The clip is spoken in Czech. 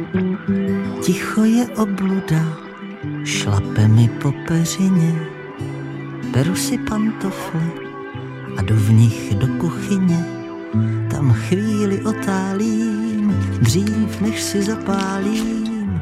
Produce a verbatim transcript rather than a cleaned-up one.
Ticho je obluda, šlape mi po peřině, beru si pantofle a jdu v nich do kuchyně. Tam chvíli otálím, dřív než si zapálím